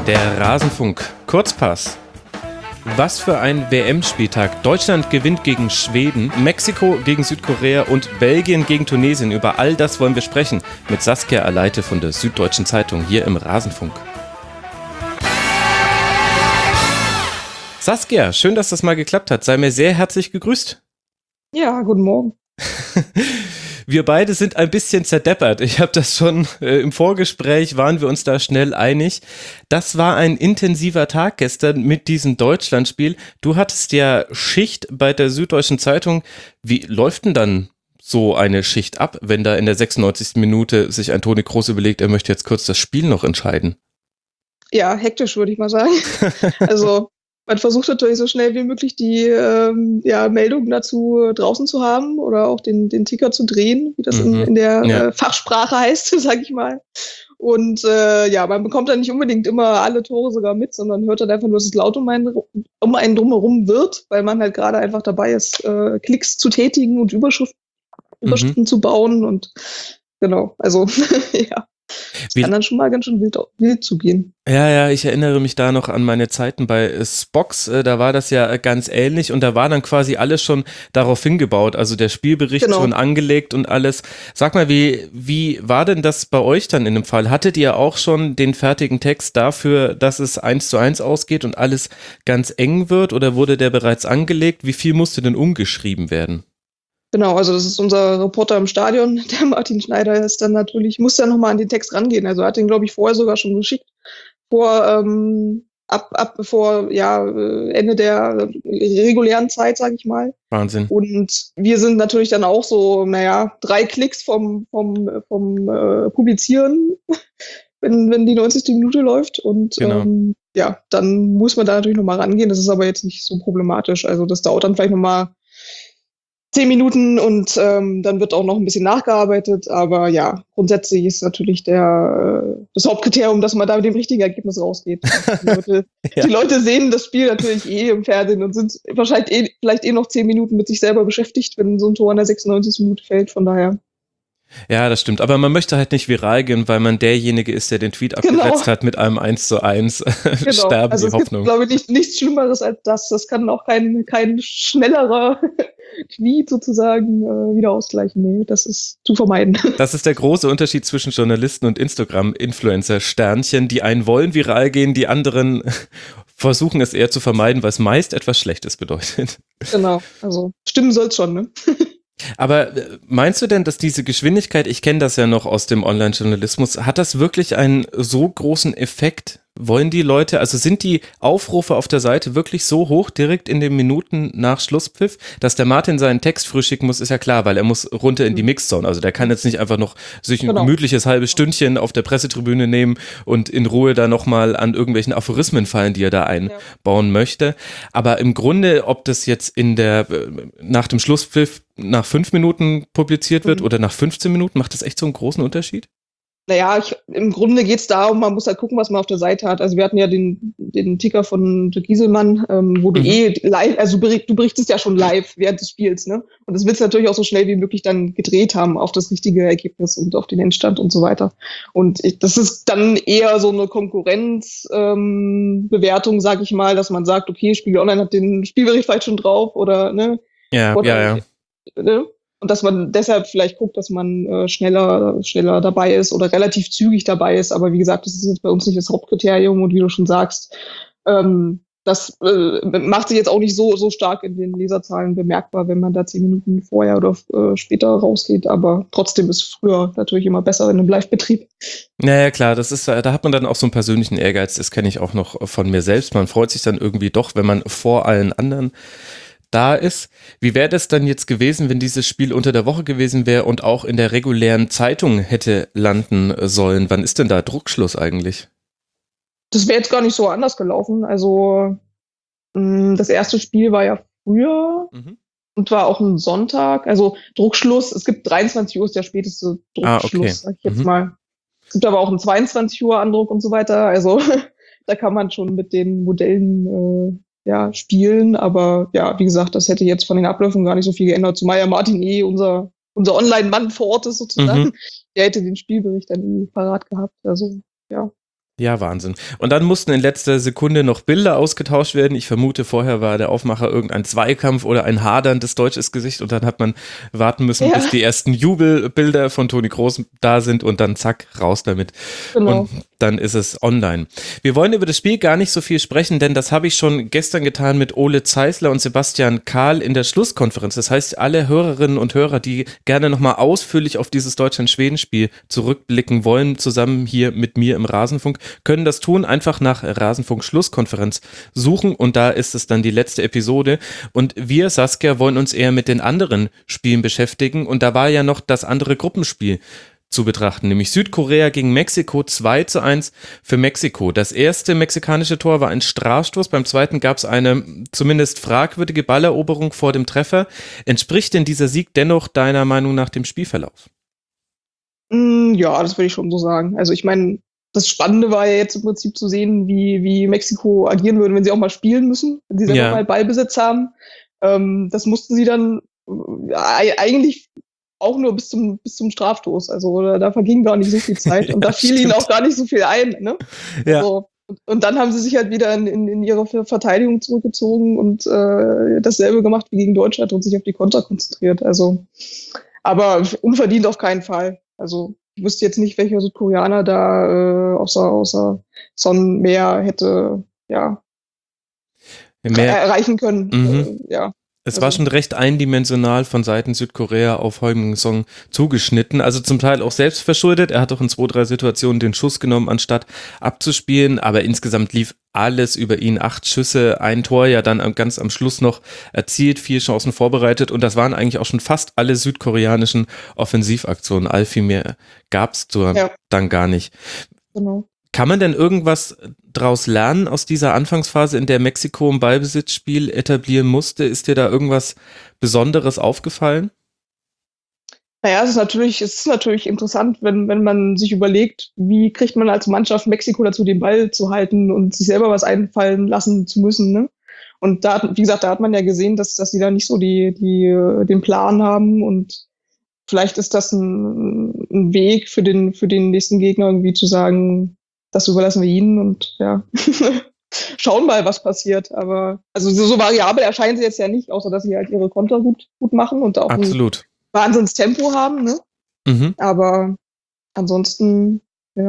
Der Rasenfunk Kurzpass. Was für ein WM-Spieltag. Deutschland gewinnt gegen Schweden, Mexiko gegen Südkorea und Belgien gegen Tunesien. Über all das wollen wir sprechen mit Saskia Aleite von der Süddeutschen Zeitung hier im Rasenfunk. Saskia, schön, dass das mal geklappt hat. Sei mir sehr herzlich gegrüßt. Ja, guten Morgen. Wir beide sind ein bisschen zerdeppert. Ich habe das schon im Vorgespräch, waren wir uns da schnell einig. Das war ein intensiver Tag gestern mit diesem Deutschlandspiel. Du hattest ja Schicht bei der Süddeutschen Zeitung. Wie läuft denn dann so eine Schicht ab, wenn da in der 96. Minute sich ein Toni Kroos überlegt, er möchte jetzt kurz das Spiel noch entscheiden? Ja, hektisch würde ich mal sagen. Also man versucht natürlich so schnell wie möglich die Meldungen dazu draußen zu haben oder auch den Ticker zu drehen, wie das in der Fachsprache heißt, sag ich mal. Und man bekommt dann nicht unbedingt immer alle Tore sogar mit, sondern hört dann einfach nur, dass es laut um einen drumherum wird, weil man halt gerade einfach dabei ist, Klicks zu tätigen und Überschriften zu bauen und genau, also ja. Kann dann schon mal ganz schön wild zugehen. Ja, ich erinnere mich da noch an meine Zeiten bei Spox, da war das ja ganz ähnlich und da war dann quasi alles schon darauf hingebaut, also der Spielbericht schon angelegt und alles. Sag mal, wie war denn das bei euch dann in dem Fall? Hattet ihr auch schon den fertigen Text dafür, dass es 1:1 ausgeht und alles ganz eng wird oder wurde der bereits angelegt? Wie viel musste denn umgeschrieben werden? Genau, also das ist unser Reporter im Stadion, der Martin Schneider ist dann natürlich, muss dann nochmal an den Text rangehen. Also er hat den, glaube ich, vorher sogar schon geschickt, bevor Ende der regulären Zeit, sage ich mal. Wahnsinn. Und wir sind natürlich dann auch so, 3 Klicks vom Publizieren, wenn die 90. Minute läuft. Und genau. Dann muss man da natürlich nochmal rangehen. Das ist aber jetzt nicht so problematisch. Also das dauert dann vielleicht nochmal 10 Minuten und dann wird auch noch ein bisschen nachgearbeitet, aber ja, grundsätzlich ist natürlich das Hauptkriterium, dass man da mit dem richtigen Ergebnis rausgeht. Die Leute sehen das Spiel natürlich im Fernsehen und sind wahrscheinlich vielleicht noch 10 Minuten mit sich selber beschäftigt, wenn so ein Tor in der 96. Minute fällt, von daher. Ja, das stimmt. Aber man möchte halt nicht viral gehen, weil man derjenige ist, der den Tweet abgesetzt hat mit einem 1:1. Genau. Sterben also die Hoffnung. Gibt, glaube ich, nichts Schlimmeres als das. Das kann auch kein schnellerer Tweet sozusagen wieder ausgleichen. Nee, das ist zu vermeiden. Das ist der große Unterschied zwischen Journalisten und Instagram-Influencer-Sternchen. Die einen wollen viral gehen, die anderen versuchen es eher zu vermeiden, weil es meist etwas Schlechtes bedeutet. Genau, also stimmen soll es schon, ne? Aber meinst du denn, dass diese Geschwindigkeit, ich kenne das ja noch aus dem Online-Journalismus, hat das wirklich einen so großen Effekt? Wollen die Leute, also sind die Aufrufe auf der Seite wirklich so hoch, direkt in den Minuten nach Schlusspfiff, dass der Martin seinen Text früh schicken muss, ist ja klar, weil er muss runter in die Mixzone. Also der kann jetzt nicht einfach noch sich ein gemütliches halbes Stündchen auf der Pressetribüne nehmen und in Ruhe da nochmal an irgendwelchen Aphorismen fallen, die er da einbauen möchte. Aber im Grunde, ob das jetzt nach dem Schlusspfiff nach 5 Minuten publiziert wird oder nach 15 Minuten, macht das echt so einen großen Unterschied? Naja, im Grunde geht's darum, man muss halt gucken, was man auf der Seite hat. Also wir hatten ja den Ticker von Dirk Gieselmann, wo du live, also du berichtest ja schon live während des Spiels, ne? Und das willst du natürlich auch so schnell wie möglich dann gedreht haben auf das richtige Ergebnis und auf den Endstand und so weiter. Und das ist dann eher so eine Konkurrenzbewertung, sag ich mal, dass man sagt, okay, Spiegel Online hat den Spielbericht vielleicht schon drauf oder, ne? Ja. Ne? Und dass man deshalb vielleicht guckt, dass man schneller dabei ist oder relativ zügig dabei ist. Aber wie gesagt, das ist jetzt bei uns nicht das Hauptkriterium. Und wie du schon sagst, das macht sich jetzt auch nicht so stark in den Leserzahlen bemerkbar, wenn man da 10 Minuten vorher oder später rausgeht. Aber trotzdem ist früher natürlich immer besser in einem Live-Betrieb. Naja, klar, da hat man dann auch so einen persönlichen Ehrgeiz. Das kenne ich auch noch von mir selbst. Man freut sich dann irgendwie doch, wenn man vor allen anderen da ist. Wie wäre das dann jetzt gewesen, wenn dieses Spiel unter der Woche gewesen wäre und auch in der regulären Zeitung hätte landen sollen? Wann ist denn da Druckschluss eigentlich? Das wäre jetzt gar nicht so anders gelaufen. Also das erste Spiel war ja früher und war auch ein Sonntag. Also Druckschluss, es gibt 23 Uhr ist der späteste Druckschluss, sag ich jetzt mal. Es gibt aber auch einen 22 Uhr Andruck und so weiter. Also da kann man schon mit den Modellen spielen, aber ja, wie gesagt, das hätte jetzt von den Abläufen gar nicht so viel geändert, zumal ja Martin unser Online-Mann vor Ort ist sozusagen, der hätte den Spielbericht dann parat gehabt, also ja. Ja, Wahnsinn. Und dann mussten in letzter Sekunde noch Bilder ausgetauscht werden. Ich vermute, vorher war der Aufmacher irgendein Zweikampf oder ein haderndes deutsches Gesicht und dann hat man warten müssen, bis die ersten Jubelbilder von Toni Kroos da sind und dann zack, raus damit. Genau. Und dann ist es online. Wir wollen über das Spiel gar nicht so viel sprechen, denn das habe ich schon gestern getan mit Ole Zeisler und Sebastian Kahl in der Schlusskonferenz. Das heißt, alle Hörerinnen und Hörer, die gerne nochmal ausführlich auf dieses Deutschland-Schweden-Spiel zurückblicken wollen, zusammen hier mit mir im Rasenfunk, können das tun, einfach nach Rasenfunk Schlusskonferenz suchen und da ist es dann die letzte Episode und wir, Saskia, wollen uns eher mit den anderen Spielen beschäftigen und da war ja noch das andere Gruppenspiel zu betrachten, nämlich Südkorea gegen Mexiko 2:1 für Mexiko. Das erste mexikanische Tor war ein Strafstoß, beim zweiten gab es eine zumindest fragwürdige Balleroberung vor dem Treffer. Entspricht denn dieser Sieg dennoch deiner Meinung nach dem Spielverlauf? Ja, das würde ich schon so sagen. Also ich meine, das Spannende war ja jetzt im Prinzip zu sehen, wie Mexiko agieren würde, wenn sie auch mal spielen müssen, wenn sie selber mal Ballbesitz haben. Das mussten sie dann eigentlich auch nur bis zum Strafstoß. Also da verging gar nicht so viel Zeit und da fiel ihnen auch gar nicht so viel ein. Ne? Ja. Also, und dann haben sie sich halt wieder in ihre Verteidigung zurückgezogen und dasselbe gemacht wie gegen Deutschland und sich auf die Konter konzentriert. Also, aber unverdient auf keinen Fall. Also ich wüsste jetzt nicht, welcher Südkoreaner da außer Son mehr hätte erreichen können. Es war schon recht eindimensional von Seiten Südkorea auf Heung-min Son zugeschnitten, also zum Teil auch selbst verschuldet. Er hat doch in 2-3 Situationen den Schuss genommen, anstatt abzuspielen, aber insgesamt lief alles über ihn. 8 Schüsse, ein Tor ja dann ganz am Schluss noch erzielt, 4 Chancen vorbereitet und das waren eigentlich auch schon fast alle südkoreanischen Offensivaktionen. All viel mehr gab es dann gar nicht. Genau. Kann man denn irgendwas daraus lernen aus dieser Anfangsphase, in der Mexiko ein Ballbesitzspiel etablieren musste? Ist dir da irgendwas Besonderes aufgefallen? Naja, es ist natürlich interessant, wenn man sich überlegt, wie kriegt man als Mannschaft Mexiko dazu, den Ball zu halten und sich selber was einfallen lassen zu müssen. Ne? Und wie gesagt, da hat man ja gesehen, dass sie da nicht so den Plan haben und vielleicht ist das ein Weg für den nächsten Gegner irgendwie zu sagen, das überlassen wir ihnen und schauen mal, was passiert. Aber also so variabel erscheinen sie jetzt ja nicht, außer dass sie halt ihre Konter gut machen und auch Absolut. ein Wahnsinnstempo haben. Ne? Mhm. Aber ansonsten,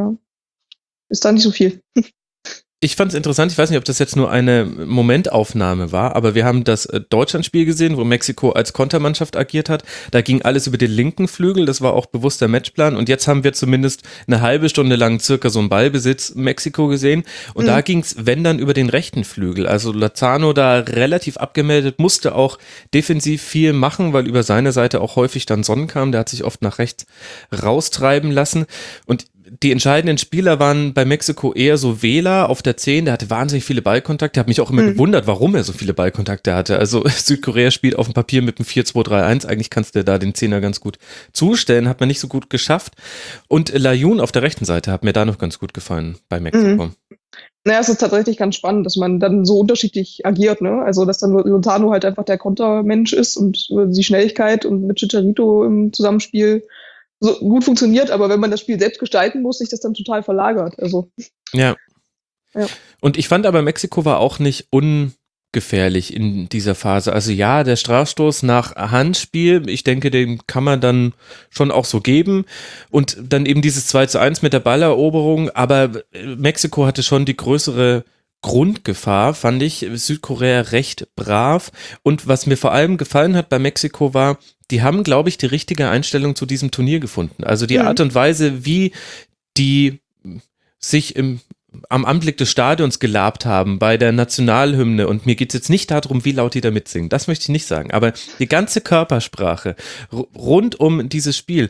ist da nicht so viel. Ich fand es interessant, ich weiß nicht, ob das jetzt nur eine Momentaufnahme war, aber wir haben das Deutschlandspiel gesehen, wo Mexiko als Kontermannschaft agiert hat. Da ging alles über den linken Flügel, das war auch bewusster Matchplan und jetzt haben wir zumindest eine halbe Stunde lang circa so einen Ballbesitz Mexiko gesehen und da ging es, wenn dann, über den rechten Flügel. Also Lozano da relativ abgemeldet, musste auch defensiv viel machen, weil über seine Seite auch häufig dann Son kam, der hat sich oft nach rechts raustreiben lassen und die entscheidenden Spieler waren bei Mexiko eher so Vela auf der 10, der hatte wahnsinnig viele Ballkontakte, habe mich auch immer gewundert, warum er so viele Ballkontakte hatte. Also Südkorea spielt auf dem Papier mit einem 4-2-3-1, eigentlich kannst du da den Zehner ganz gut zustellen, hat man nicht so gut geschafft. Und Layun auf der rechten Seite hat mir da noch ganz gut gefallen bei Mexiko. Naja, es ist tatsächlich ganz spannend, dass man dann so unterschiedlich agiert, ne? Also, dass dann Lozano halt einfach der Kontermensch ist und die Schnelligkeit und mit Chicharito im Zusammenspiel so gut funktioniert, aber wenn man das Spiel selbst gestalten muss, sich das dann total verlagert. Also. Ja. Und ich fand aber, Mexiko war auch nicht ungefährlich in dieser Phase. Also ja, der Strafstoß nach Handspiel, ich denke, den kann man dann schon auch so geben. Und dann eben dieses 2:1 mit der Balleroberung, aber Mexiko hatte schon die größere Grundgefahr, fand ich. Südkorea recht brav. Und was mir vor allem gefallen hat bei Mexiko war, die haben, glaube ich, die richtige Einstellung zu diesem Turnier gefunden. Also die Art und Weise, wie die sich am Anblick des Stadions gelabt haben, bei der Nationalhymne. Und mir geht es jetzt nicht darum, wie laut die da mitsingen. Das möchte ich nicht sagen. Aber die ganze Körpersprache rund um dieses Spiel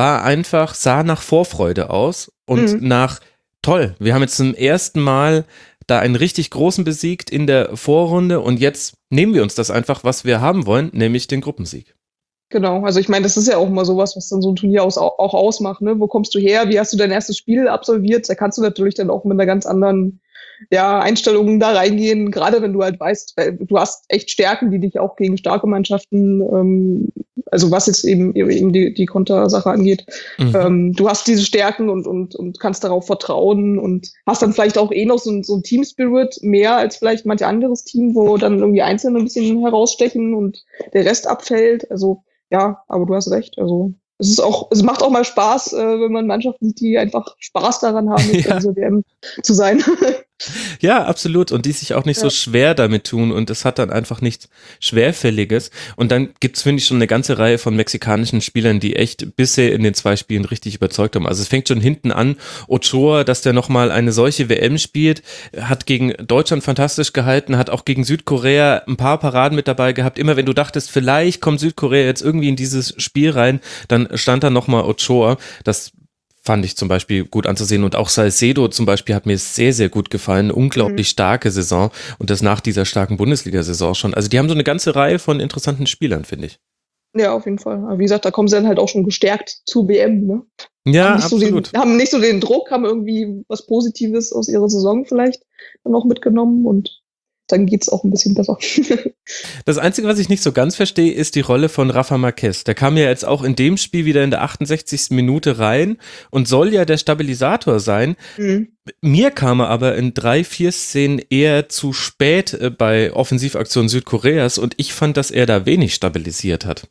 sah nach Vorfreude aus und nach toll. Wir haben jetzt zum ersten Mal da einen richtig großen besiegt in der Vorrunde und jetzt nehmen wir uns das einfach, was wir haben wollen, nämlich den Gruppensieg. Genau, also ich meine, das ist ja auch mal sowas, was dann so ein Turnier auch ausmacht, ne? Wo kommst du her? Wie hast du dein erstes Spiel absolviert? Da kannst du natürlich dann auch mit einer ganz anderen Einstellungen da reingehen, gerade wenn du halt weißt, du hast echt Stärken, die dich auch gegen starke Mannschaften, also was jetzt eben die Kontersache angeht, du hast diese Stärken und kannst darauf vertrauen und hast dann vielleicht auch noch so ein Team-Spirit mehr als vielleicht manch anderes Team, wo dann irgendwie Einzelne ein bisschen herausstechen und der Rest abfällt. Also ja, aber du hast recht. Also es macht auch mal Spaß, wenn man Mannschaften sieht, die einfach Spaß daran haben, jetzt in dieser WM zu sein. Ja, absolut. Und die sich auch nicht so schwer damit tun und es hat dann einfach nichts Schwerfälliges. Und dann gibt's, finde ich, schon eine ganze Reihe von mexikanischen Spielern, die echt bisher in den 2 Spielen richtig überzeugt haben. Also es fängt schon hinten an. Ochoa, dass der nochmal eine solche WM spielt, hat gegen Deutschland fantastisch gehalten, hat auch gegen Südkorea ein paar Paraden mit dabei gehabt. Immer wenn du dachtest, vielleicht kommt Südkorea jetzt irgendwie in dieses Spiel rein, dann stand da nochmal Ochoa. Das fand ich zum Beispiel gut anzusehen und auch Salcedo zum Beispiel hat mir sehr, sehr gut gefallen. Unglaublich starke Saison und das nach dieser starken Bundesliga-Saison schon. Also die haben so eine ganze Reihe von interessanten Spielern, finde ich. Ja, auf jeden Fall. Aber wie gesagt, da kommen sie dann halt auch schon gestärkt zur WM, ne? Ja, absolut. Haben nicht so den Druck, haben irgendwie was Positives aus ihrer Saison vielleicht dann auch mitgenommen und dann geht's auch ein bisschen besser. Das Einzige, was ich nicht so ganz verstehe, ist die Rolle von Rafa Marquez. Der kam ja jetzt auch in dem Spiel wieder in der 68. Minute rein und soll ja der Stabilisator sein. Mir kam er aber in 3-4 Szenen eher zu spät bei Offensivaktionen Südkoreas und ich fand, dass er da wenig stabilisiert hat.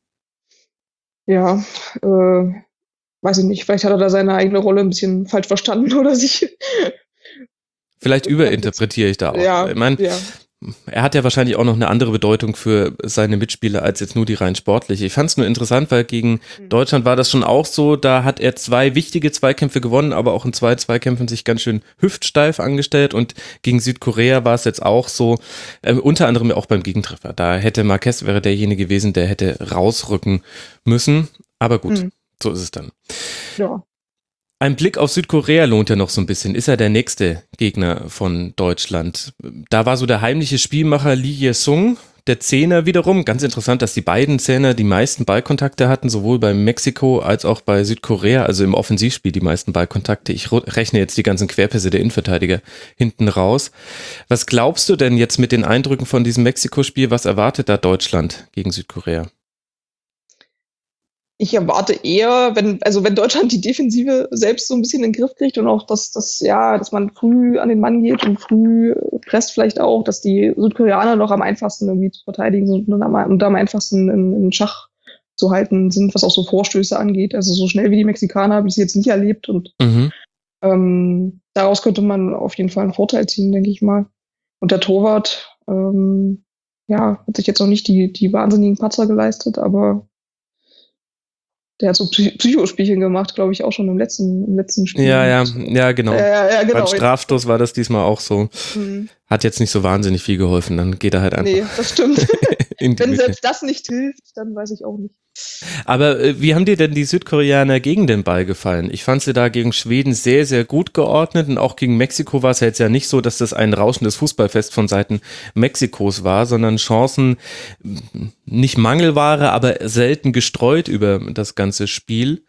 Ja, weiß ich nicht, vielleicht hat er da seine eigene Rolle ein bisschen falsch verstanden oder sich. Vielleicht überinterpretiere ich da auch. Ja, ich meine, er hat ja wahrscheinlich auch noch eine andere Bedeutung für seine Mitspieler als jetzt nur die rein sportliche. Ich fand es nur interessant, weil gegen Deutschland war das schon auch so, da hat er 2 wichtige Zweikämpfe gewonnen, aber auch in 2 Zweikämpfen sich ganz schön hüftsteif angestellt und gegen Südkorea war es jetzt auch so, unter anderem auch beim Gegentreffer. Da hätte Marquez wäre derjenige gewesen, der hätte rausrücken müssen, aber gut, so ist es dann. Ja. Ein Blick auf Südkorea lohnt ja noch so ein bisschen. Ist er der nächste Gegner von Deutschland? Da war so der heimliche Spielmacher Lee Ye-sung, der Zehner wiederum. Ganz interessant, dass die beiden Zehner die meisten Ballkontakte hatten, sowohl bei Mexiko als auch bei Südkorea, also im Offensivspiel die meisten Ballkontakte. Ich rechne jetzt die ganzen Querpässe der Innenverteidiger hinten raus. Was glaubst du denn jetzt mit den Eindrücken von diesem Mexiko-Spiel? Was erwartet da Deutschland gegen Südkorea? Ich erwarte eher, wenn Deutschland die Defensive selbst so ein bisschen in den Griff kriegt und auch, dass man früh an den Mann geht und früh presst vielleicht auch, dass die Südkoreaner noch am einfachsten irgendwie zu verteidigen sind und am einfachsten in Schach zu halten sind, was auch so Vorstöße angeht. Also so schnell wie die Mexikaner habe ich sie jetzt nicht erlebt und daraus könnte man auf jeden Fall einen Vorteil ziehen, denke ich mal. Und der Torwart, hat sich jetzt noch nicht die wahnsinnigen Patzer geleistet, aber der hat so Psychospielchen gemacht, glaube ich, auch schon im letzten Spiel. Ja, genau. Genau. Beim Strafstoß war das diesmal auch so. Hat jetzt nicht so wahnsinnig viel geholfen, dann geht er halt einfach. Nee, das stimmt. Wenn selbst das nicht hilft, dann weiß ich auch nicht. Aber wie haben dir denn die Südkoreaner gegen den Ball gefallen? Ich fand sie da gegen Schweden sehr, sehr gut geordnet und auch gegen Mexiko war es ja jetzt ja nicht so, dass das ein rauschendes Fußballfest von Seiten Mexikos war, sondern Chancen, nicht Mangelware, aber selten gestreut über das ganze Spiel.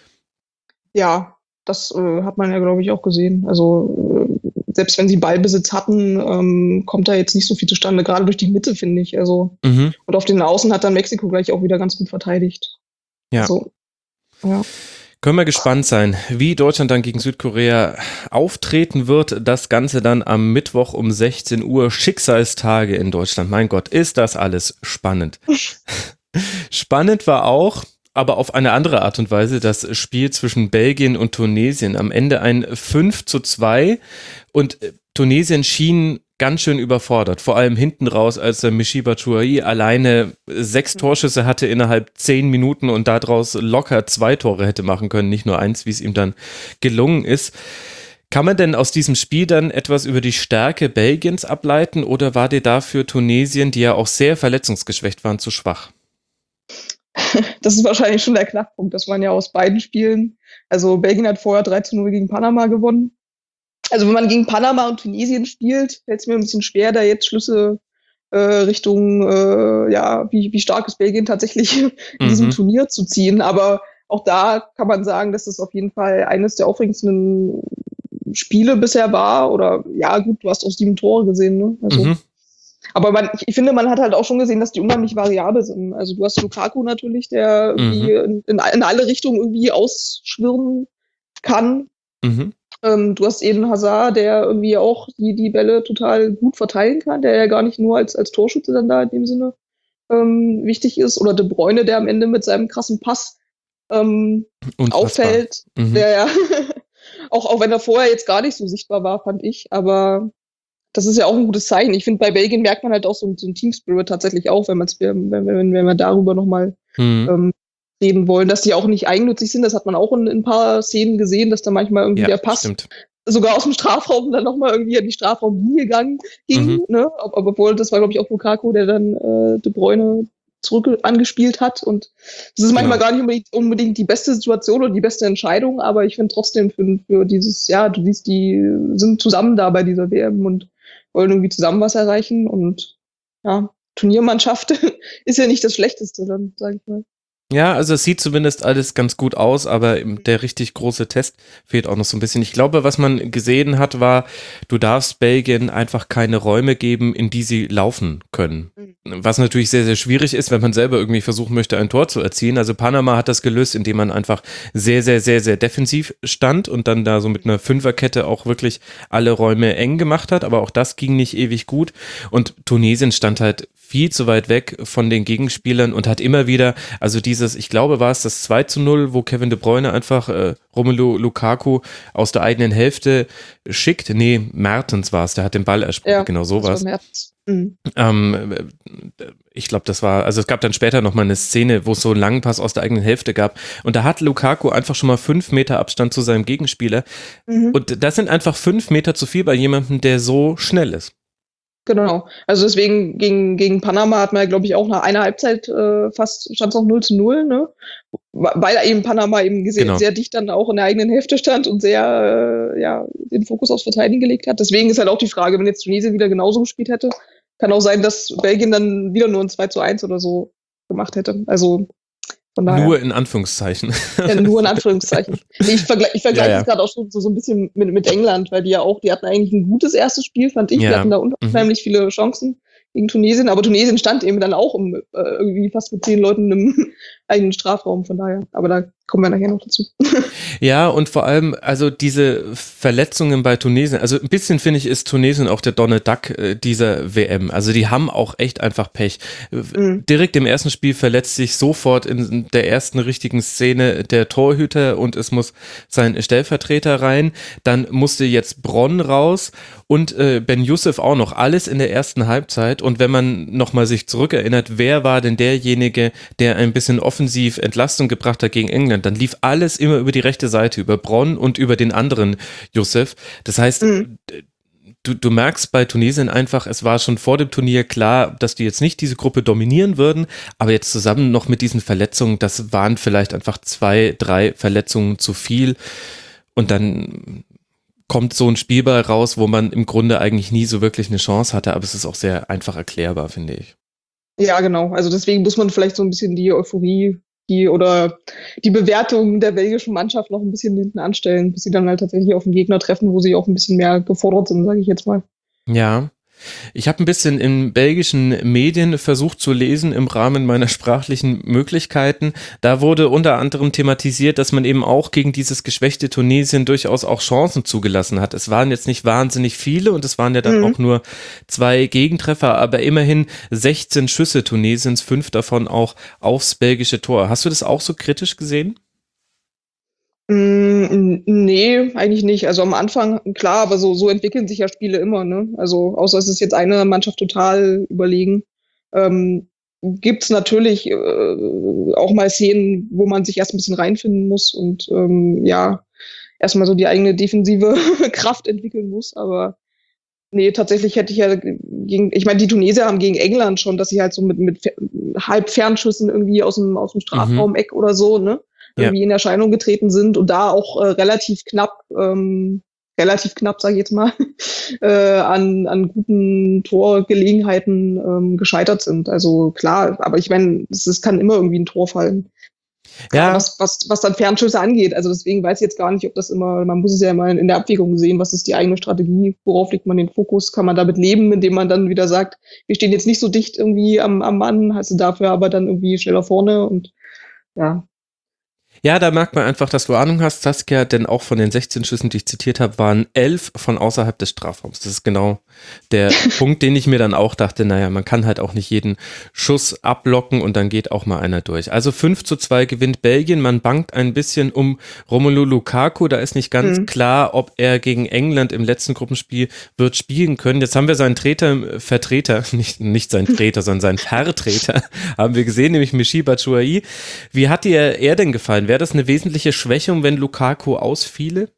Ja, das hat man ja, glaube ich, auch gesehen. Also selbst wenn sie Ballbesitz hatten, kommt da jetzt nicht so viel zustande, gerade durch die Mitte, finde ich. Also und auf den Außen hat dann Mexiko gleich auch wieder ganz gut verteidigt. Ja. Also, ja. Können wir gespannt sein, wie Deutschland dann gegen Südkorea auftreten wird. Das Ganze dann am Mittwoch um 16 Uhr. Schicksalstage in Deutschland. Mein Gott, ist das alles spannend. Spannend war auch, aber auf eine andere Art und Weise, das Spiel zwischen Belgien und Tunesien. Am Ende ein 5:2 und Tunesien schien ganz schön überfordert, vor allem hinten raus, als der Michy Batshuayi alleine 6 Torschüsse hatte innerhalb 10 Minuten und daraus locker 2 Tore hätte machen können, nicht nur 1, wie es ihm dann gelungen ist. Kann man denn aus diesem Spiel dann etwas über die Stärke Belgiens ableiten oder war dir dafür Tunesien, die ja auch sehr verletzungsgeschwächt waren, zu schwach? Das ist wahrscheinlich schon der Knackpunkt. Das waren ja aus beiden Spielen. Also Belgien hat vorher 3:0 gegen Panama gewonnen. Also wenn man gegen Panama und Tunesien spielt, fällt es mir ein bisschen schwer, da jetzt Schlüsse Richtung, wie stark ist Belgien tatsächlich in diesem Turnier zu ziehen. Aber auch da kann man sagen, dass es auf jeden Fall eines der aufregendsten Spiele bisher war. Oder ja, gut, du hast auch 7 Tore gesehen, ne? Also, aber ich finde, man hat halt auch schon gesehen, dass die unheimlich variabel sind. Also du hast Lukaku natürlich, der irgendwie in alle Richtungen irgendwie ausschwirren kann. Du hast Eden Hazard, der irgendwie auch die Bälle total gut verteilen kann, der ja gar nicht nur als Torschütze dann da in dem Sinne wichtig ist. Oder De Bruyne, der am Ende mit seinem krassen Pass auffällt. Der ja auch wenn er vorher jetzt gar nicht so sichtbar war, fand ich. Aber das ist ja auch ein gutes Zeichen. Ich finde, bei Belgien merkt man halt auch so ein Team-Spirit tatsächlich auch, wenn wir darüber nochmal reden wollen, dass die auch nicht eigennützig sind. Das hat man auch in ein paar Szenen gesehen, dass da manchmal irgendwie der Pass sogar aus dem Strafraum dann nochmal irgendwie an die Strafraumlinie ging. Ne? Obwohl, das war, glaube ich, auch Lukaku, der dann De Bruyne zurück angespielt hat. Und das ist manchmal gar nicht unbedingt die beste Situation oder die beste Entscheidung, aber ich finde trotzdem für dieses, ja, du siehst, die sind zusammen da bei dieser WM und wollen irgendwie zusammen was erreichen. Und ja, Turniermannschaft ist ja nicht das Schlechteste, dann sage ich mal. Ja, also es sieht zumindest alles ganz gut aus, aber der richtig große Test fehlt auch noch so ein bisschen. Ich glaube, was man gesehen hat, war, du darfst Belgien einfach keine Räume geben, in die sie laufen können. Was natürlich sehr, sehr schwierig ist, wenn man selber irgendwie versuchen möchte, ein Tor zu erzielen. Also Panama hat das gelöst, indem man einfach sehr, sehr, sehr, sehr defensiv stand und dann da so mit einer Fünferkette auch wirklich alle Räume eng gemacht hat. Aber auch das ging nicht ewig gut. Und Tunesien stand halt viel zu weit weg von den Gegenspielern und hat immer wieder, also ich glaube, war es das 2:0, wo Kevin De Bruyne einfach Romelu Lukaku aus der eigenen Hälfte schickt. Nee, Mertens war es, der hat den Ball erspielt, ja, genau so war es. Ich glaube, also es gab dann später nochmal eine Szene, wo es so einen langen Pass aus der eigenen Hälfte gab und da hat Lukaku einfach schon mal 5 Meter Abstand zu seinem Gegenspieler und das sind einfach 5 Meter zu viel bei jemandem, der so schnell ist. Genau. Also deswegen gegen Panama hat man ja, glaube ich, auch nach einer Halbzeit fast stand es noch 0:0, ne? Weil eben Panama eben sehr dicht dann auch in der eigenen Hälfte stand und sehr den Fokus aufs Verteidigen gelegt hat. Deswegen ist halt auch die Frage, wenn jetzt Tunesien wieder genauso gespielt hätte, kann auch sein, dass Belgien dann wieder nur ein 2:1 oder so gemacht hätte. Also von daher. Nur in Anführungszeichen. Ja, nur in Anführungszeichen. Ich vergleiche es gerade auch schon so ein bisschen mit England, weil die hatten eigentlich ein gutes erstes Spiel, fand ich. Die hatten da unheimlich viele Chancen gegen Tunesien, aber Tunesien stand eben dann auch irgendwie fast mit 10 Leuten im eigenen Strafraum, von daher. Aber da kommen wir nachher noch dazu. Ja, und vor allem, also diese Verletzungen bei Tunesien, also ein bisschen finde ich, ist Tunesien auch der Donald Duck dieser WM. Also die haben auch echt einfach Pech. Direkt im ersten Spiel verletzt sich sofort in der ersten richtigen Szene der Torhüter und es muss sein Stellvertreter rein. Dann musste jetzt Bronn raus und Ben Youssef auch noch. Alles in der ersten Halbzeit. Und wenn man nochmal sich zurückerinnert, wer war denn derjenige, der ein bisschen offensiv Entlastung gebracht hat gegen England, dann lief alles immer über die rechte Seite, über Bronn und über den anderen Youssef. Das heißt, du merkst bei Tunesien einfach, es war schon vor dem Turnier klar, dass die jetzt nicht diese Gruppe dominieren würden, aber jetzt zusammen noch mit diesen Verletzungen, das waren vielleicht einfach 2, 3 Verletzungen zu viel und dann kommt so ein Spielball raus, wo man im Grunde eigentlich nie so wirklich eine Chance hatte, aber es ist auch sehr einfach erklärbar, finde ich. Ja, genau. Also deswegen muss man vielleicht so ein bisschen die Euphorie oder die Bewertung der belgischen Mannschaft noch ein bisschen hinten anstellen, bis sie dann halt tatsächlich auf den Gegner treffen, wo sie auch ein bisschen mehr gefordert sind, sage ich jetzt mal. Ja. Ich habe ein bisschen in belgischen Medien versucht zu lesen im Rahmen meiner sprachlichen Möglichkeiten. Da wurde unter anderem thematisiert, dass man eben auch gegen dieses geschwächte Tunesien durchaus auch Chancen zugelassen hat. Es waren jetzt nicht wahnsinnig viele und es waren ja dann auch nur 2 Gegentreffer, aber immerhin 16 Schüsse Tunesiens, 5 davon auch aufs belgische Tor. Hast du das auch so kritisch gesehen? Nee, eigentlich nicht. Also am Anfang, klar, aber so entwickeln sich ja Spiele immer, ne? Also außer es ist jetzt eine Mannschaft total überlegen. Gibt's natürlich auch mal Szenen, wo man sich erst ein bisschen reinfinden muss und erstmal so die eigene defensive Kraft entwickeln muss. Aber nee, tatsächlich hätte ich ja ich meine, die Tunesier haben gegen England schon, dass sie halt so mit Halbfernschüssen irgendwie aus dem Strafraum-Eck oder so, ne? Irgendwie in Erscheinung getreten sind und da auch relativ knapp, sage ich jetzt mal, an guten Torgelegenheiten gescheitert sind. Also klar, aber ich meine, es kann immer irgendwie ein Tor fallen. Ja, Was dann Fernschüsse angeht. Also deswegen weiß ich jetzt gar nicht, ob das immer, man muss es ja immer in der Abwägung sehen, was ist die eigene Strategie, worauf legt man den Fokus, kann man damit leben, indem man dann wieder sagt, wir stehen jetzt nicht so dicht irgendwie am Mann, hast du dafür aber dann irgendwie schneller vorne und ja. Ja, da merkt man einfach, dass du Ahnung hast, Saskia, denn auch von den 16 Schüssen, die ich zitiert habe, waren 11 von außerhalb des Strafraums. Das ist genau der Punkt, den ich mir dann auch dachte, naja, man kann halt auch nicht jeden Schuss abblocken und dann geht auch mal einer durch. Also 5:2 gewinnt Belgien, man bangt ein bisschen um Romelu Lukaku, da ist nicht ganz klar, ob er gegen England im letzten Gruppenspiel wird spielen können. Jetzt haben wir seinen Vertreter, nicht seinen Treter, sondern seinen Vertreter, haben wir gesehen, nämlich Michy Batshuayi. Wie hat dir er denn gefallen? Wäre das eine wesentliche Schwächung, wenn Lukaku ausfiele?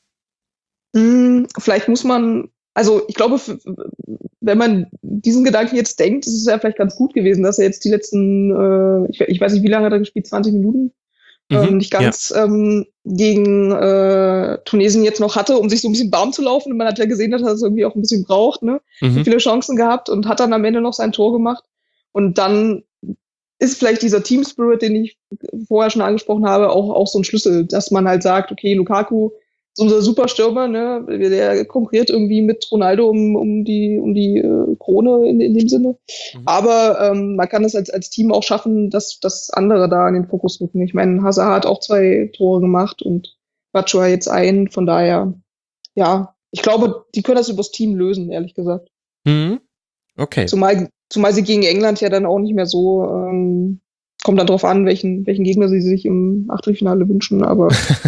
Vielleicht muss man, also ich glaube, wenn man diesen Gedanken jetzt denkt, ist es ja vielleicht ganz gut gewesen, dass er jetzt die letzten, ich weiß nicht, wie lange hat er gespielt, 20 Minuten? Nicht ganz gegen Tunesien jetzt noch hatte, um sich so ein bisschen warm zu laufen. Und man hat ja gesehen, dass er es irgendwie auch ein bisschen braucht, ne? Viele Chancen gehabt und hat dann am Ende noch sein Tor gemacht. Und dann ist vielleicht dieser Team Spirit, den ich vorher schon angesprochen habe, auch so ein Schlüssel, dass man halt sagt, okay, Lukaku ist unser Superstürmer, ne? Der konkurriert irgendwie mit Ronaldo um die Krone in dem Sinne. Aber man kann es als Team auch schaffen, dass andere da in den Fokus rücken. Ich meine, Hazard hat auch 2 Tore gemacht und Batshuayi jetzt ein. Von daher, ja, ich glaube, die können das übers Team lösen, ehrlich gesagt. Okay. Zumal sie gegen England ja dann auch nicht mehr so, kommt dann drauf an, welchen Gegner sie sich im Achtelfinale wünschen, aber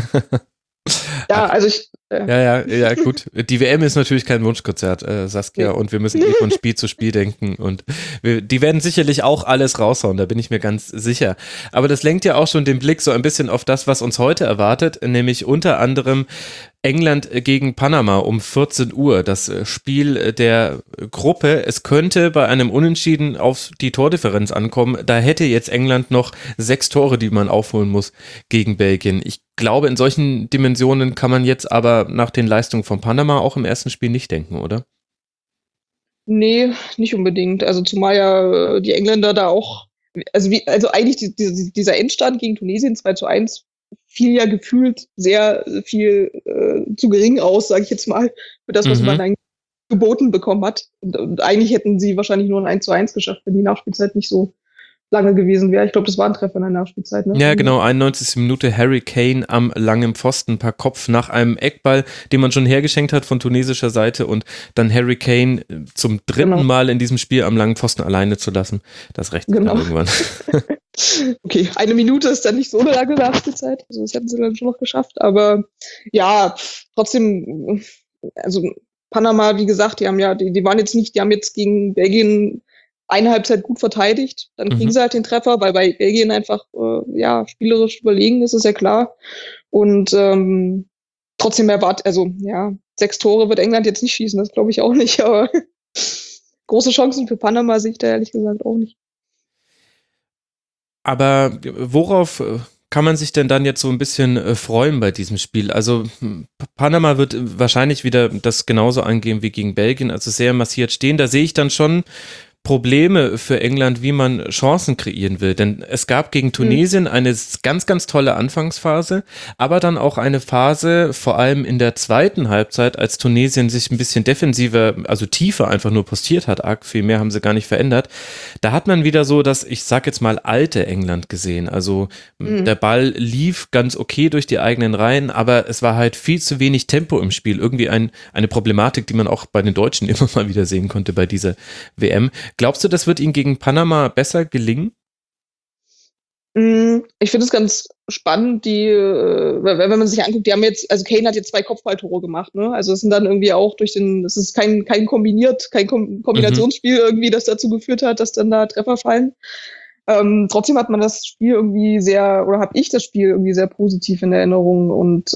ja, also Ja, gut. Die WM ist natürlich kein Wunschkonzert, Saskia, und wir müssen von Spiel zu Spiel denken und die werden sicherlich auch alles raushauen, da bin ich mir ganz sicher. Aber das lenkt ja auch schon den Blick so ein bisschen auf das, was uns heute erwartet, nämlich unter anderem England gegen Panama um 14 Uhr, das Spiel der Gruppe. Es könnte bei einem Unentschieden auf die Tordifferenz ankommen. Da hätte jetzt England noch 6 Tore, die man aufholen muss gegen Belgien. Ich glaube, in solchen Dimensionen kann man jetzt aber nach den Leistungen von Panama auch im ersten Spiel nicht denken, oder? nee, nicht unbedingt. Also zumal ja die Engländer da auch, also eigentlich dieser Endstand gegen Tunesien 2:1 fiel ja gefühlt sehr viel zu gering aus, sage ich jetzt mal, für das, was man dann geboten bekommen hat. Und eigentlich hätten sie wahrscheinlich nur ein 1:1 geschafft, wenn die Nachspielzeit nicht so lange gewesen wäre. Ich glaube, das war ein Treffer in der Nachspielzeit. Ne? Ja, genau, 91. Minute, Harry Kane am langen Pfosten per Kopf nach einem Eckball, den man schon hergeschenkt hat von tunesischer Seite und dann Harry Kane zum dritten Mal in diesem Spiel am langen Pfosten alleine zu lassen. Das rächt dann irgendwann. Okay, 1 Minute ist dann nicht so eine lange Nachspielzeit. Also das hätten sie dann schon noch geschafft. Aber ja, trotzdem, also Panama, wie gesagt, die waren jetzt nicht, die haben jetzt gegen Belgien eine Halbzeit gut verteidigt, dann kriegen sie halt den Treffer, weil bei Belgien einfach spielerisch überlegen ist, ist ja klar. Und trotzdem 6 Tore wird England jetzt nicht schießen, das glaube ich auch nicht, aber große Chancen für Panama sehe ich da ehrlich gesagt auch nicht. Aber worauf kann man sich denn dann jetzt so ein bisschen freuen bei diesem Spiel? Also Panama wird wahrscheinlich wieder das genauso angehen wie gegen Belgien, also sehr massiert stehen. Da sehe ich dann schon Probleme für England, wie man Chancen kreieren will. Denn es gab gegen Tunesien eine ganz, ganz tolle Anfangsphase, aber dann auch eine Phase, vor allem in der zweiten Halbzeit, als Tunesien sich ein bisschen defensiver, also tiefer einfach nur postiert hat, arg viel mehr haben sie gar nicht verändert. Da hat man wieder so das, ich sag jetzt mal, alte England gesehen. Also der Ball lief ganz okay durch die eigenen Reihen, aber es war halt viel zu wenig Tempo im Spiel. Irgendwie eine Problematik, die man auch bei den Deutschen immer mal wieder sehen konnte bei dieser WM. Glaubst du, das wird ihnen gegen Panama besser gelingen? Ich finde es ganz spannend, wenn man sich anguckt, die haben jetzt, also Kane hat jetzt 2 Kopfballtore gemacht, ne? Also es sind dann irgendwie auch das ist kein Kombinationsspiel irgendwie, das dazu geführt hat, dass dann da Treffer fallen. Trotzdem hat man das Spiel irgendwie habe ich das Spiel irgendwie sehr positiv in Erinnerung und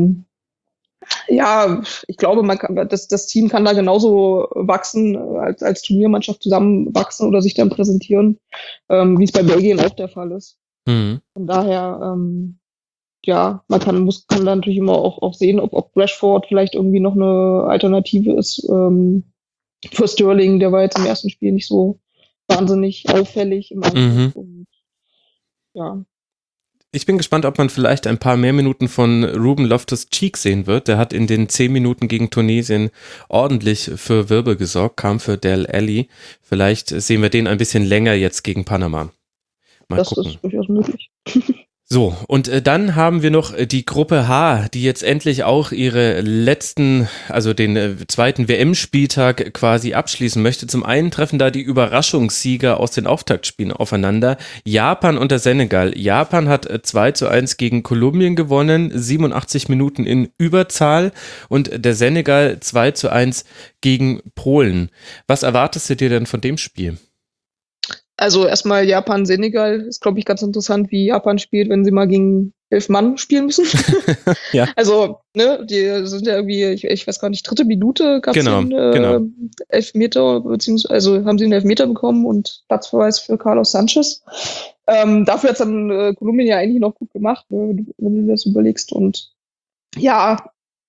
ja, ich glaube, das Team kann da genauso wachsen, als Turniermannschaft zusammenwachsen oder sich dann präsentieren, wie es bei Belgien auch der Fall ist. Von daher, man kann dann natürlich immer auch sehen, ob Rashford vielleicht irgendwie noch eine Alternative ist für Sterling, der war jetzt im ersten Spiel nicht so wahnsinnig auffällig im Angriff. Und, ja. Ich bin gespannt, ob man vielleicht ein paar mehr Minuten von Ruben Loftus-Cheek sehen wird. Der hat in den 10 Minuten gegen Tunesien ordentlich für Wirbel gesorgt, kam für Dele Alli. Vielleicht sehen wir den ein bisschen länger jetzt gegen Panama. Mal gucken. Das ist durchaus möglich. So, und dann haben wir noch die Gruppe H, die jetzt endlich auch ihre letzten, also den zweiten WM-Spieltag quasi abschließen möchte. Zum einen treffen da die Überraschungssieger aus den Auftaktspielen aufeinander, Japan und der Senegal. Japan hat 2:1 gegen Kolumbien gewonnen, 87 Minuten in Überzahl, und der Senegal 2:1 gegen Polen. Was erwartest du dir denn von dem Spiel? Also erstmal Japan-Senegal ist, glaube ich, ganz interessant, wie Japan spielt, wenn sie mal gegen 11 Mann spielen müssen. Ja. Also, ne, die sind ja irgendwie, ich weiß gar nicht, 3. Minute gab es genau. Elfmeter, beziehungsweise also haben sie einen Elfmeter bekommen und Platzverweis für Carlos Sanchez. Dafür hat es dann Kolumbien ja eigentlich noch gut gemacht, wenn du das überlegst. Und ja,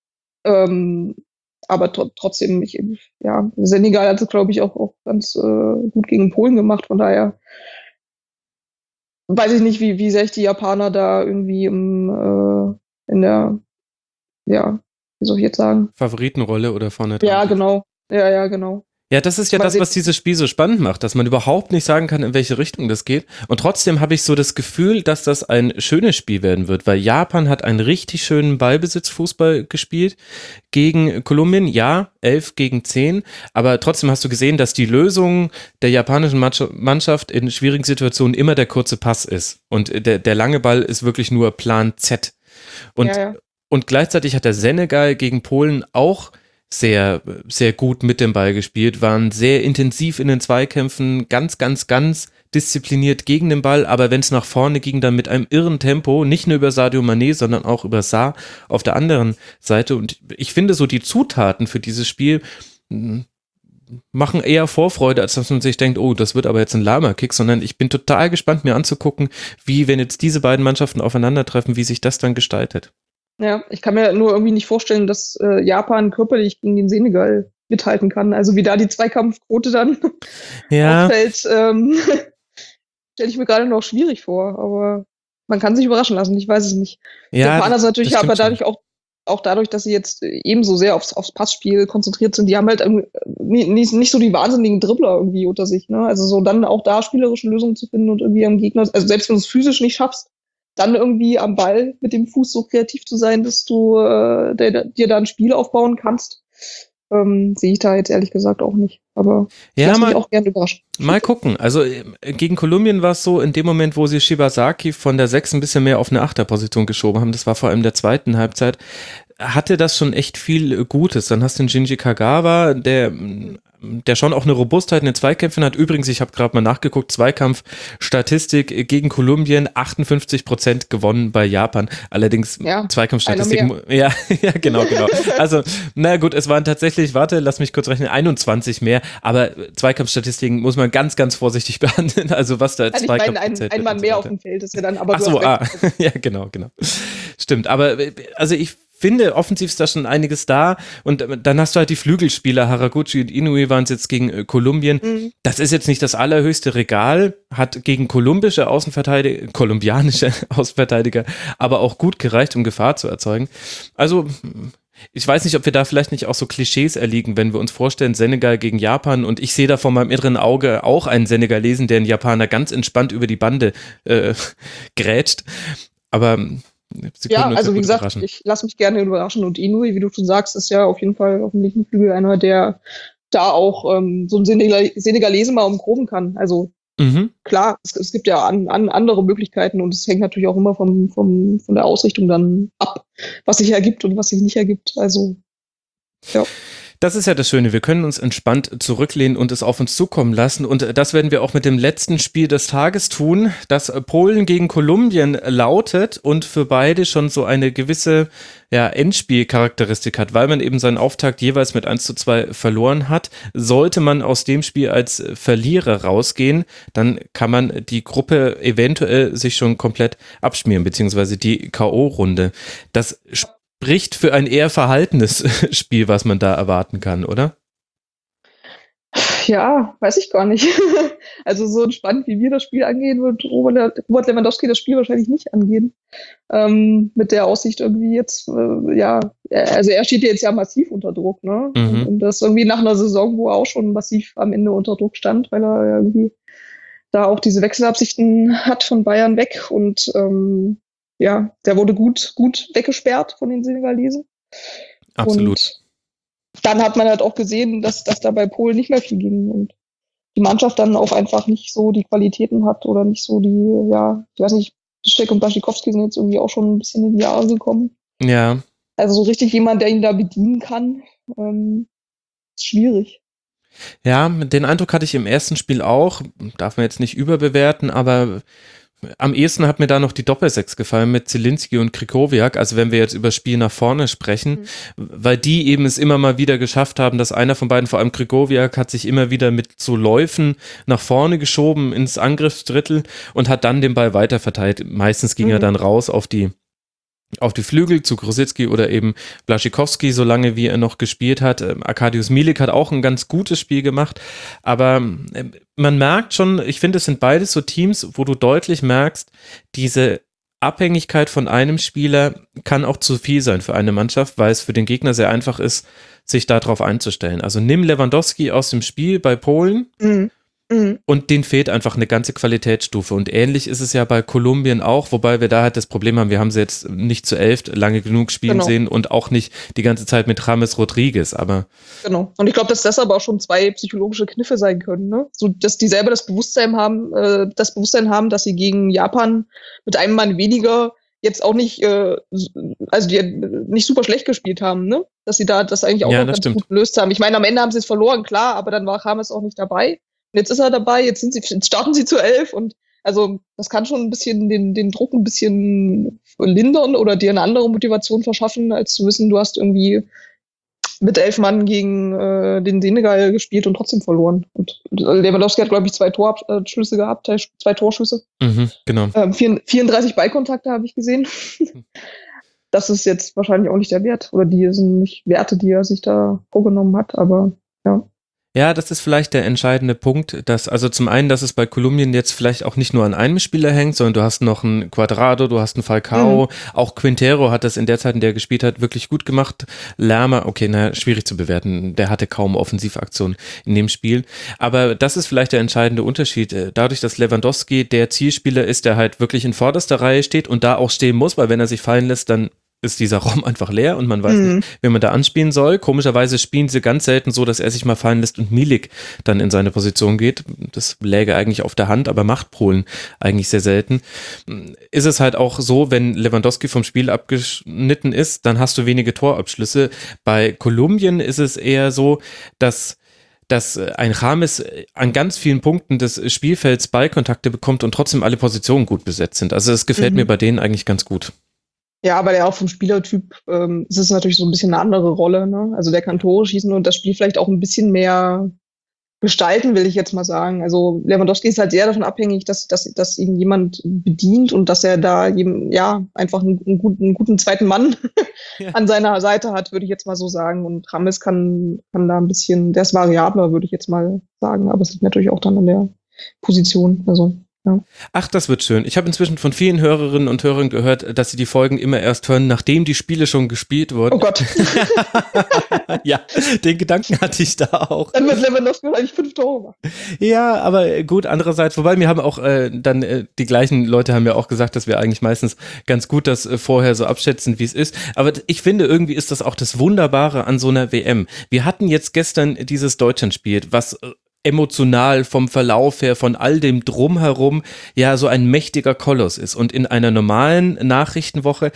aber trotzdem, Senegal hat es, glaube ich, auch ganz gut gegen Polen gemacht. Von daher weiß ich nicht, wie sehr ich die Japaner da irgendwie in der, ja, wie soll ich jetzt sagen? Favoritenrolle oder vorne dran? Ja, genau. Ja, genau. Ja, das ist ja das, was dieses Spiel so spannend macht, dass man überhaupt nicht sagen kann, in welche Richtung das geht. Und trotzdem habe ich so das Gefühl, dass das ein schönes Spiel werden wird, weil Japan hat einen richtig schönen Ballbesitzfußball gespielt gegen Kolumbien. Ja, 11-10, aber trotzdem hast du gesehen, dass die Lösung der japanischen Mannschaft in schwierigen Situationen immer der kurze Pass ist. Und der lange Ball ist wirklich nur Plan Z. Und gleichzeitig hat der Senegal gegen Polen auch sehr, sehr gut mit dem Ball gespielt, waren sehr intensiv in den Zweikämpfen, ganz diszipliniert gegen den Ball, aber wenn es nach vorne ging, dann mit einem irren Tempo, nicht nur über Sadio Mané, sondern auch über Sarr auf der anderen Seite. Und ich finde so, die Zutaten für dieses Spiel machen eher Vorfreude, als dass man sich denkt, oh, das wird aber jetzt ein Lama-Kick, sondern ich bin total gespannt, mir anzugucken, wie, wenn jetzt diese beiden Mannschaften aufeinandertreffen, wie sich das dann gestaltet. Ja, ich kann mir nur irgendwie nicht vorstellen, dass Japan körperlich gegen den Senegal mithalten kann. Also wie da die Zweikampfquote dann ausfällt, stelle ich mir gerade noch schwierig vor. Aber man kann sich überraschen lassen, ich weiß es nicht. Ja, Japaner sind natürlich aber dadurch auch dadurch, dass sie jetzt ebenso sehr aufs Passspiel konzentriert sind, die haben halt nicht so die wahnsinnigen Dribbler irgendwie unter sich. Ne? Also so dann auch da spielerische Lösungen zu finden und irgendwie am Gegner, also selbst wenn du es physisch nicht schaffst, dann irgendwie am Ball mit dem Fuß so kreativ zu sein, dass du dir da ein Spiel aufbauen kannst, sehe ich da jetzt ehrlich gesagt auch nicht. Aber ich lasse mich auch gerne überraschen. Mal gucken. Also gegen Kolumbien war es so, in dem Moment, wo sie Shibazaki von der 6 ein bisschen mehr auf eine 8er-Position geschoben haben, das war vor allem der zweiten Halbzeit, hatte das schon echt viel Gutes. Dann hast du den Shinji Kagawa, der schon auch eine Robustheit in den Zweikämpfen hat. Übrigens, ich habe gerade mal nachgeguckt, Zweikampfstatistik gegen Kolumbien, 58% gewonnen bei Japan. Allerdings Zweikampfstatistik, ja, genau. Also, na gut, es waren tatsächlich, lass mich kurz rechnen, 21 mehr, aber Zweikampfstatistiken muss man ganz vorsichtig behandeln. Also was da Zweikampf ein Mann mehr auf dem Feld ist ja dann aber ja, genau. Stimmt, aber also ich finde, offensiv ist da schon einiges da, und dann hast du halt die Flügelspieler, Haraguchi und Inouye waren es jetzt gegen Kolumbien. Das ist jetzt nicht das allerhöchste Regal, hat gegen kolumbianische Außenverteidiger aber auch gut gereicht, um Gefahr zu erzeugen. Also ich weiß nicht, ob wir da vielleicht nicht auch so Klischees erliegen, wenn wir uns vorstellen, Senegal gegen Japan, und ich sehe da vor meinem inneren Auge auch einen Senegalesen, der einen Japaner ganz entspannt über die Bande grätscht, aber ja, also wie gesagt, ich lasse mich gerne überraschen, und Inouye, wie du schon sagst, ist ja auf jeden Fall auf dem linken Flügel einer, der da auch so einen Senegalesen mal umgroben kann. Also klar, es gibt ja andere Möglichkeiten, und es hängt natürlich auch immer von der Ausrichtung dann ab, was sich ergibt und was sich nicht ergibt. Also ja. Das ist ja das Schöne, wir können uns entspannt zurücklehnen und es auf uns zukommen lassen, und das werden wir auch mit dem letzten Spiel des Tages tun, das Polen gegen Kolumbien lautet und für beide schon so eine gewisse Endspielcharakteristik hat, weil man eben seinen Auftakt jeweils mit 1:2 verloren hat. Sollte man aus dem Spiel als Verlierer rausgehen, dann kann man die Gruppe eventuell sich schon komplett abschmieren, beziehungsweise die K.O.-Runde. Das spricht für ein eher verhaltenes Spiel, was man da erwarten kann, oder? Ja, weiß ich gar nicht. Also so entspannt, wie wir das Spiel angehen, wird Robert Lewandowski das Spiel wahrscheinlich nicht angehen. Mit der Aussicht irgendwie jetzt, also er steht jetzt ja massiv unter Druck, ne? Und das irgendwie nach einer Saison, wo er auch schon massiv am Ende unter Druck stand, weil er ja irgendwie da auch diese Wechselabsichten hat von Bayern weg und der wurde gut weggesperrt von den Senegalesen. Absolut. Und dann hat man halt auch gesehen, dass da bei Polen nicht mehr viel ging und die Mannschaft dann auch einfach nicht so die Qualitäten hat oder nicht so die, ich weiß nicht, Piszczek und Błaszczykowski sind jetzt irgendwie auch schon ein bisschen in die Jahre gekommen. Ja. Also so richtig jemand, der ihn da bedienen kann, ist schwierig. Ja, den Eindruck hatte ich im ersten Spiel auch, darf man jetzt nicht überbewerten, aber am ehesten hat mir da noch die Doppelsechs gefallen mit Zielinski und Krychowiak, also wenn wir jetzt über Spiel nach vorne sprechen, weil die eben es immer mal wieder geschafft haben, dass einer von beiden, vor allem Krychowiak, hat sich immer wieder mit so Läufen nach vorne geschoben ins Angriffsdrittel und hat dann den Ball weiterverteilt. Meistens ging er dann raus auf die Flügel zu Grosicki oder eben Błaszczykowski, solange wie er noch gespielt hat. Arkadiusz Milik hat auch ein ganz gutes Spiel gemacht, aber man merkt schon, ich finde, es sind beides so Teams, wo du deutlich merkst, diese Abhängigkeit von einem Spieler kann auch zu viel sein für eine Mannschaft, weil es für den Gegner sehr einfach ist, sich darauf einzustellen. Also nimm Lewandowski aus dem Spiel bei Polen, und denen fehlt einfach eine ganze Qualitätsstufe. Und ähnlich ist es ja bei Kolumbien auch, wobei wir da halt das Problem haben, wir haben sie jetzt nicht zu 11 lange genug spielen sehen und auch nicht die ganze Zeit mit James Rodriguez, aber. Genau. Und ich glaube, dass das aber auch schon 2 psychologische Kniffe sein können, ne? So, dass die selber das Bewusstsein haben, dass sie gegen Japan mit einem Mann weniger jetzt auch nicht, die nicht super schlecht gespielt haben, ne? Dass sie da das eigentlich auch noch ganz gut gelöst haben. Ich meine, am Ende haben sie es verloren, klar, aber dann war James auch nicht dabei. Jetzt ist er dabei, jetzt starten sie zu 11 und also das kann schon ein bisschen den Druck ein bisschen lindern oder dir eine andere Motivation verschaffen, als zu wissen, du hast irgendwie mit 11 Mann gegen den Senegal gespielt und trotzdem verloren. Und Lewandowski hat, glaube ich, 2 Torabschlüsse gehabt, 2 Torschüsse. Genau. 34 Ballkontakte habe ich gesehen. Das ist jetzt wahrscheinlich auch nicht der Wert oder die sind nicht Werte, die er sich da vorgenommen hat, aber ja. Ja, das ist vielleicht der entscheidende Punkt, dass also zum einen, dass es bei Kolumbien jetzt vielleicht auch nicht nur an einem Spieler hängt, sondern du hast noch einen Cuadrado, du hast einen Falcao, auch Quintero hat das in der Zeit, in der er gespielt hat, wirklich gut gemacht. Lerma, schwierig zu bewerten, der hatte kaum Offensivaktionen in dem Spiel, aber das ist vielleicht der entscheidende Unterschied, dadurch, dass Lewandowski der Zielspieler ist, der halt wirklich in vorderster Reihe steht und da auch stehen muss, weil wenn er sich fallen lässt, dann ist dieser Raum einfach leer und man weiß nicht, wen man da anspielen soll. Komischerweise spielen sie ganz selten so, dass er sich mal fallen lässt und Milik dann in seine Position geht. Das läge eigentlich auf der Hand, aber macht Polen eigentlich sehr selten. Ist es halt auch so, wenn Lewandowski vom Spiel abgeschnitten ist, dann hast du wenige Torabschlüsse. Bei Kolumbien ist es eher so, dass ein James an ganz vielen Punkten des Spielfelds Ballkontakte bekommt und trotzdem alle Positionen gut besetzt sind. Also es gefällt mir bei denen eigentlich ganz gut. Ja, aber der auch vom Spielertyp ist es natürlich so ein bisschen eine andere Rolle, ne? Also der kann Tore schießen und das Spiel vielleicht auch ein bisschen mehr gestalten, will ich jetzt mal sagen. Also Lewandowski ist halt sehr davon abhängig, dass ihn jemand bedient und dass er da einfach einen guten zweiten Mann an seiner Seite hat, würde ich jetzt mal so sagen. Und James kann da ein bisschen, der ist variabler, würde ich jetzt mal sagen, aber es liegt natürlich auch dann an der Position. Also ja. Ach, das wird schön. Ich habe inzwischen von vielen Hörerinnen und Hörern gehört, dass sie die Folgen immer erst hören, nachdem die Spiele schon gespielt wurden. Oh Gott. Ja, den Gedanken hatte ich da auch. Dann wird Lewandowski eigentlich 5 Tore machen. Ja, aber gut, andererseits, wobei mir haben auch die gleichen Leute haben ja auch gesagt, dass wir eigentlich meistens ganz gut das vorher so abschätzen, wie es ist. Aber ich finde, irgendwie ist das auch das Wunderbare an so einer WM. Wir hatten jetzt gestern dieses Deutschlandspiel, was emotional vom Verlauf her, von all dem Drumherum, ja so ein mächtiger Koloss ist. Und in einer normalen Nachrichtenwoche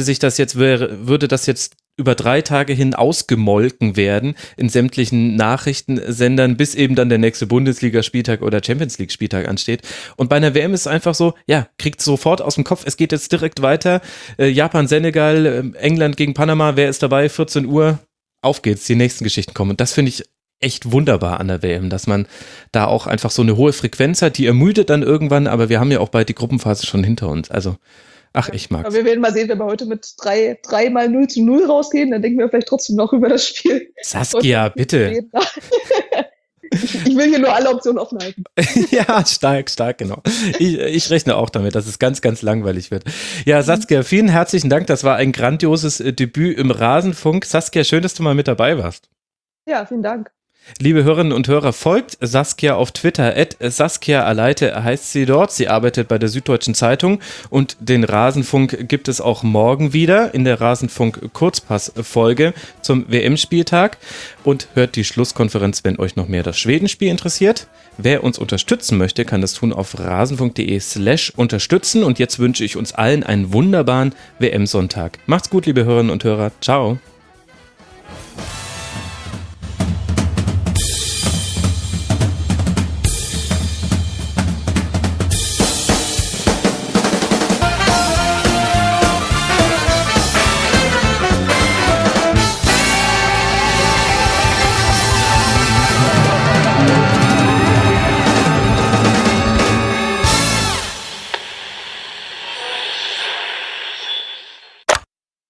würde das jetzt über 3 Tage hin ausgemolken werden in sämtlichen Nachrichtensendern, bis eben dann der nächste Bundesligaspieltag oder Champions League Spieltag ansteht. Und bei einer WM ist es einfach so, kriegt sofort aus dem Kopf, es geht jetzt direkt weiter. Japan, Senegal, England gegen Panama, wer ist dabei? 14 Uhr, auf geht's, die nächsten Geschichten kommen. Und das finde ich echt wunderbar an der WM, dass man da auch einfach so eine hohe Frequenz hat, die ermüdet dann irgendwann, aber wir haben ja auch bald die Gruppenphase schon hinter uns, also ich mag's. Aber wir werden mal sehen, wenn wir heute mit 3 mal 0-0 rausgehen, dann denken wir vielleicht trotzdem noch über das Spiel. Saskia, bitte. Ich will hier nur alle Optionen offen halten. Ja, stark, genau. Ich rechne auch damit, dass es ganz, ganz langweilig wird. Ja, Saskia, vielen herzlichen Dank. Das war ein grandioses Debüt im Rasenfunk. Saskia, schön, dass du mal mit dabei warst. Ja, vielen Dank. Liebe Hörerinnen und Hörer, folgt Saskia auf Twitter, @SaskiaAleite heißt sie dort. Sie arbeitet bei der Süddeutschen Zeitung und den Rasenfunk gibt es auch morgen wieder in der Rasenfunk-Kurzpass-Folge zum WM-Spieltag und hört die Schlusskonferenz, wenn euch noch mehr das Schwedenspiel interessiert. Wer uns unterstützen möchte, kann das tun auf rasenfunk.de/unterstützen und jetzt wünsche ich uns allen einen wunderbaren WM-Sonntag. Macht's gut, liebe Hörerinnen und Hörer. Ciao.